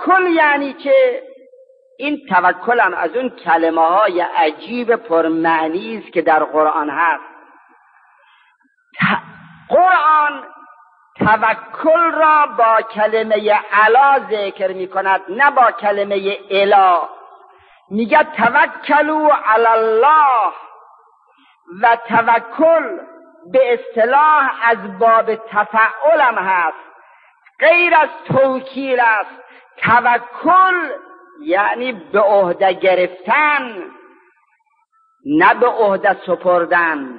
توکل یعنی که این توکل هم از اون کلمه های عجیب پرمعنی است که در قرآن هست. قرآن توکل را با کلمه علا ذکر می کند، نه با کلمه اله. میگه توکلوا علی الله، و توکل به اصطلاح از باب تفعل هم هست، غیر از توکیل است. توکل یعنی به عهده گرفتن، نه به عهده سپردن.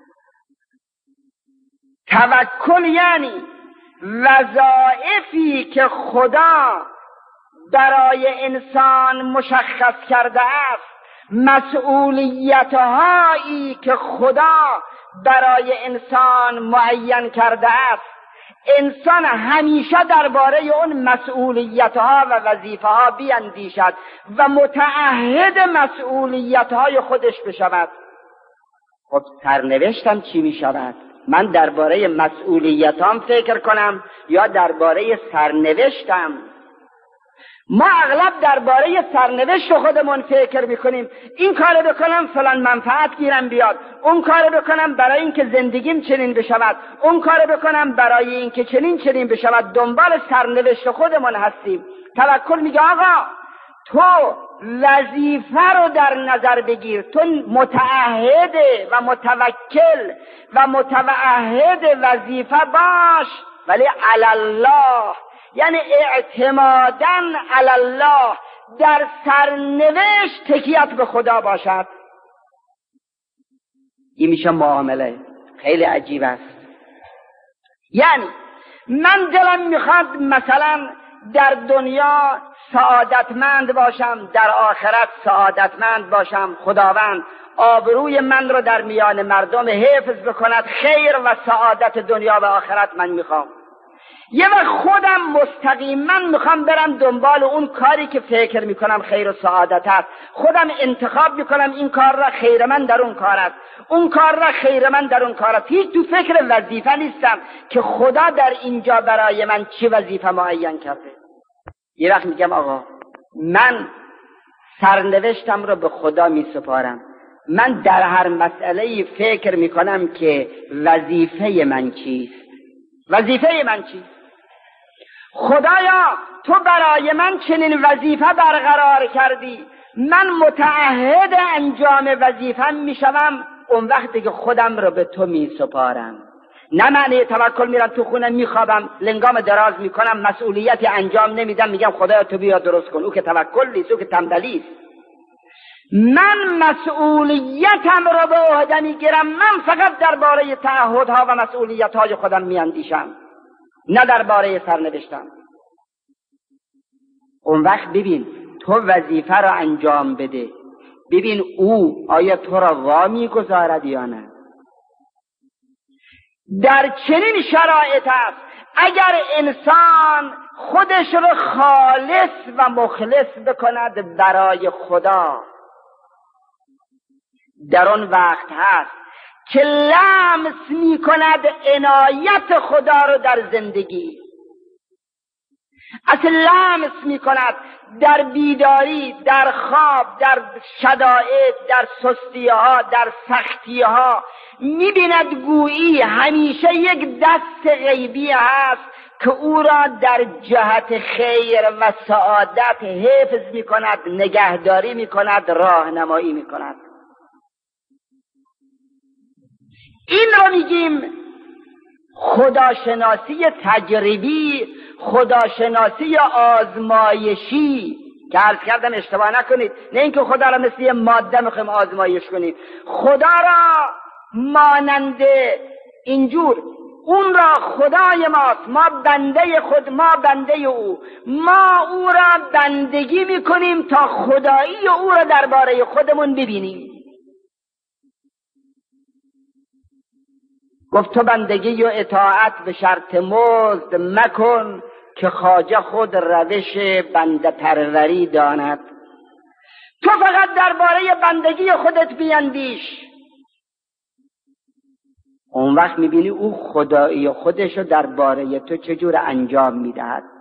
توکل یعنی وظایفی که خدا برای انسان مشخص کرده است، مسئولیت‌هایی که خدا برای انسان معین کرده است، انسان همیشه درباره اون مسئولیت‌ها و وظیفه‌ها بیندیشد و متعهد مسئولیت‌های خودش بشود. خب سرنوشتم چی می‌شود؟ من درباره مسئولیتام فکر کنم یا درباره سرنوشتم؟ ما اغلب درباره سرنوشت خودمون فکر میکنیم. این کارو بکنم فلان منفعت گیرم بیاد، اون کارو بکنم برای اینکه زندگیم چنین بشود، اون کارو بکنم برای اینکه چنین بشود. دنبال سرنوشت خودمون هستیم. توکل میگه آقا تو وظیفه رو در نظر بگیر، تو متعهد و متوکل و متعهد وظیفه باش، ولی علی الله، یعنی اعتماداً علی الله، در سرنوشت تکیت به خدا باشد. این میشه معامله. خیلی عجیب است. یعنی من دلم میخواد مثلا در دنیا سعادتمند باشم، در آخرت سعادتمند باشم. خداوند آبروی من رو در میان مردم حفظ بکند. خیر و سعادت دنیا و آخرت من میخوام. یه وقت خودم مستقیما میخوام برم دنبال اون کاری که فکر میکنم خیر و سعادت است. خودم انتخاب میکنم این کار را خیر من در اون کار است، اون کار را خیر من در اون کار است. هیچ تو فکر وظیفه نیستم که خدا در اینجا برای من چه وظیفه معین کرده. یه وقت میگم آقا من سرنوشتم رو به خدا میسپارم. من در هر مسئله فکر میکنم که وظیفه من چیست. وظیفه من چیست؟ خدایا تو برای من چنین وظیفه برقرار کردی، من متعهد انجام وظیفه‌ام میشوم. اون وقتی که خودم رو به تو میسپارم، نه معنی توکل میرم تو خونه میخوابم، لنگام دراز میکنم، مسئولیتی انجام نمیدم، میگم خدایا تو بیا درست کن. او که توکل نیست، او که تنبلی است. من مسئولیتم رو به عهده میگیرم. من فقط درباره تعهدها و مسئولیت‌های خودم میاندیشم، نه درباره سرنوشتم. اون وقت ببین تو وظیفه رو انجام بده، ببین او آیا تو را وا میگذارد یا نه. در چنین شرایط است اگر انسان خودش رو خالص و مخلص بکند برای خدا، در آن وقت هست که لمس می کند عنایت خدا رو در زندگی. اصلا لمس می کند در بیداری، در خواب، در شدائد، در سستی‌ها، در سختی‌ها. می بیند گویی همیشه یک دست غیبی هست که او را در جهت خیر و سعادت حفظ می کند، نگهداری می کند، راهنمایی می کند. این رو میگیم خداشناسی تجربی، خداشناسی آزمایشی، که عرض کردم اشتباه نکنید، نه اینکه خدا را مثل یه ماده میخوایم آزمایش کنیم. خدا را مانند اینجور، اون را خدای ماست، ما بنده خود، ما بنده او، ما او را بندگی میکنیم تا خدایی او را درباره خودمون ببینیم. گفت تو بندگی و اطاعت به شرط مزد مکن، که خواجه خود روش بنده پروری داند. تو فقط درباره بندگی خودت بیندیش. اون وقت میبینی او خدایی خودشو درباره تو چجور انجام میدهد.